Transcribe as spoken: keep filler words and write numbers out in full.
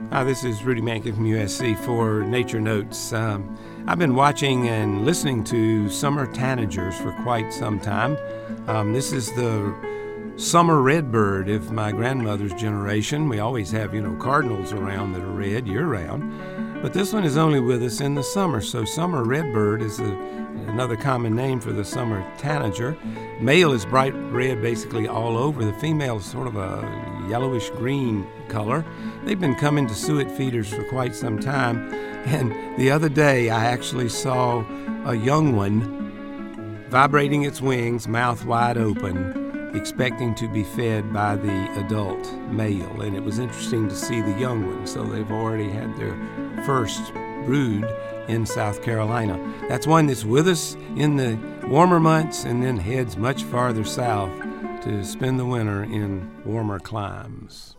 Hi, this is Rudy Mankin from U S C for Nature Notes. Um, I've been watching and listening to summer tanagers for quite some time. Um, this is the summer redbird of my grandmother's generation. We always have, you know, cardinals around that are red year-round. But this one is only with us in the summer, so summer redbird is a, another common name for the summer tanager. Male is bright red basically all over. The female is sort of a yellowish green color. They've been coming to suet feeders for quite some time, and the other day I actually saw a young one vibrating its wings, mouth wide open, expecting to be fed by the adult male. And it was interesting to see the young one. So they've already had their first brood in South Carolina. That's one that's with us in the warmer months and then heads much farther south to spend the winter in warmer climes.